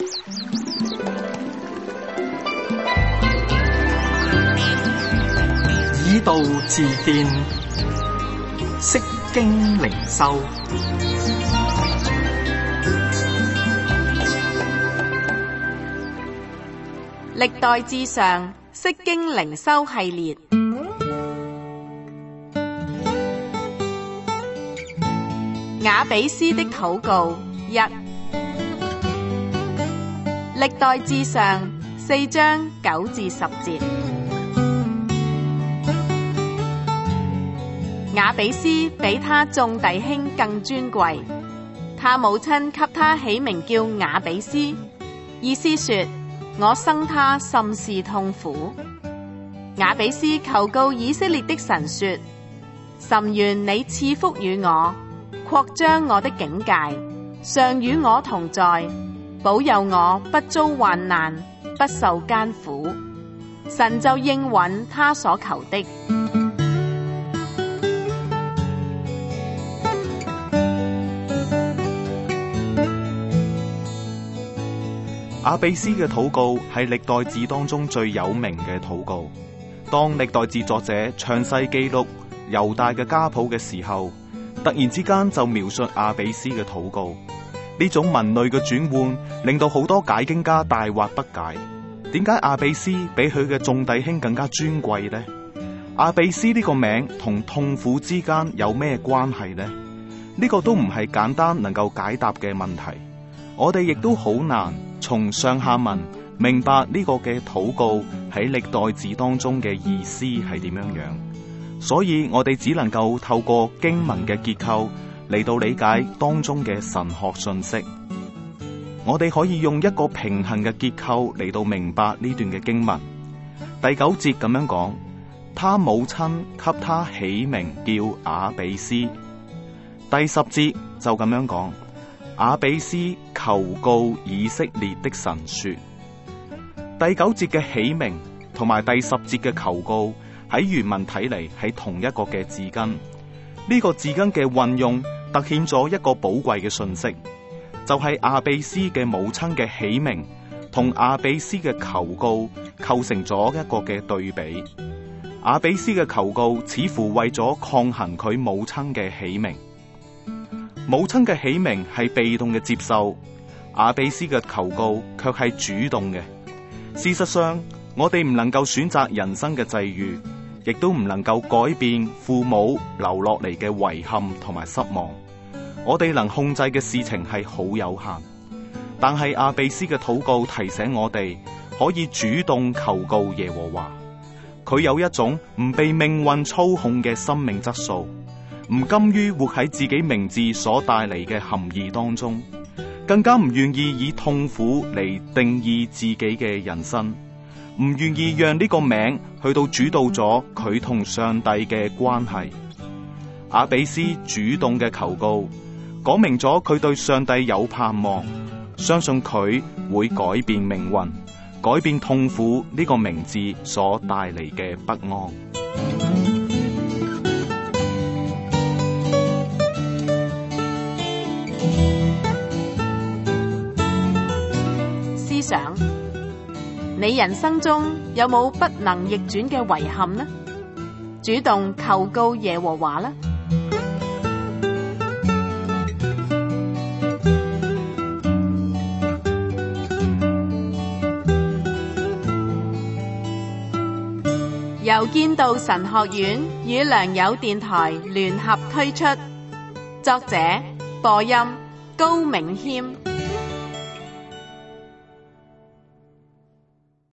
以道治見，釋經靈修。 歷代志上釋經靈修系列，雅比斯的禱告一。歷代志上4章9至10節。雅比斯比他眾弟兄更尊貴，他母親給他起名叫雅比斯，意思說我生他甚是痛苦。雅比斯求告以色列的神說：甚願你賜福與我，擴張我的境界，常與我同在，保佑我不遭患難，不受艱苦。神就應允他所求的。 雅比斯嘅禱告係歷代志當中最有名嘅禱告。當歷代志作者詳細記錄猶大嘅家譜嘅時候，突然之間就描述雅比斯嘅禱告。呢種文類嘅轉換令到好多解經家大惑不解，點解雅比斯比佢嘅眾弟兄更加尊貴呢？雅比斯呢個名同痛苦之間有咩關係呢？呢個都唔係簡單能夠解答嘅問題。我哋亦都好難從上下文明白呢個嘅禱告喺歷代志當中嘅意思係點樣樣，所以我哋只能夠透過經文嘅結構嚟到理解當中嘅神學信息。我哋可以用一個平衡嘅結構嚟到明白呢段嘅經文。第9節咁樣講，他母親給他起名叫雅比斯。第10節就咁樣講，雅比斯求告以色列的神說。第9節嘅起名同埋第10節嘅求告喺原文睇嚟係同一個嘅字根。呢個字根嘅運用凸顯咗一個寶貴嘅信息，就係雅比斯嘅母親嘅起名同雅比斯嘅求告構成咗一個嘅對比。雅比斯嘅求告似乎為咗抗衡佢母親嘅起名。母親嘅起名係被動嘅接受，雅比斯嘅求告卻係主動嘅。事實上，我哋唔能夠選擇人生嘅際遇，亦都唔能夠改變父母留落嚟嘅遺憾同埋失望。我哋能控制嘅事情係好有限，但係雅比斯嘅禱告提醒我哋可以主動求告耶和華。佢有一種唔被命運操控嘅生命質素，唔甘於活喺自己名字所帶嚟嘅含義當中，更加唔願意以痛苦嚟定義自己嘅人生，唔願意讓呢個名去到主導咗佢同上帝嘅關係。雅比斯主動嘅求告，講明咗佢對上帝有盼望，相信佢會改變命運，改變痛苦呢個名字所帶嚟嘅不安。 思想，你人生中有冇不能逆轉嘅遺憾呢？主動求告耶和華啦。由建道神學院與良友電台聯合推出，作者播音高銘謙。